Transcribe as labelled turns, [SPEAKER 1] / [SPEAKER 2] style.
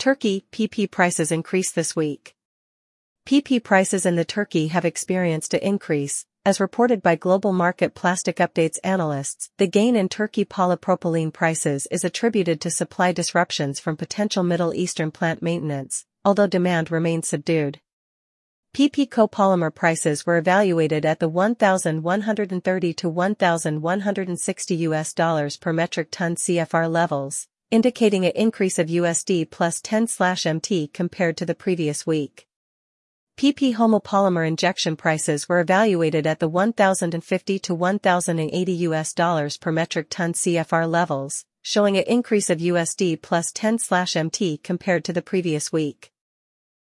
[SPEAKER 1] Turkey, PP prices increase this week. PP prices in the Turkey have experienced an increase, as reported by Global Market Plastic Updates analysts. The gain in Turkey polypropylene prices is attributed to supply disruptions from potential Middle Eastern plant maintenance, although demand remains subdued. PP copolymer prices were evaluated at the $1,130 to $1,160 per metric ton CFR levels, indicating an increase of USD plus 10/MT compared to the previous week. PP homopolymer injection prices were evaluated at the $1,050 to $1,080 per metric ton CFR levels, showing an increase of USD plus 10/MT compared to the previous week.